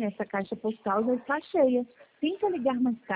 essa caixa postal já está cheia. Tenta ligar mais tarde.